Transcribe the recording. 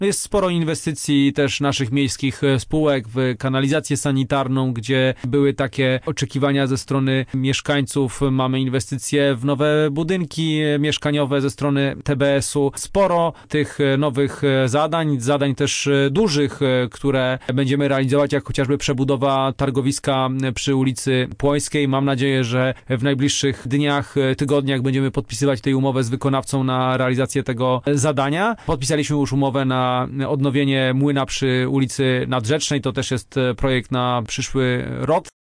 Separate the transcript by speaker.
Speaker 1: No jest sporo inwestycji też naszych miejskich spółek w kanalizację sanitarną, gdzie były takie oczekiwania ze strony mieszkańców. Mamy inwestycje w nowe budynki mieszkaniowe ze strony TBS-u. Sporo tych nowych zadań też dużych, które będziemy realizować, jak chociażby przebudowa targowiska przy ulicy Płońskiej. Mam nadzieję, że w najbliższych dniach, tygodniach będziemy podpisywać tę umowę z wykonawcą na realizację tego zadania. Podpisaliśmy już umowę na odnowienie młyna przy ulicy Nadrzecznej. To też jest projekt na przyszły rok.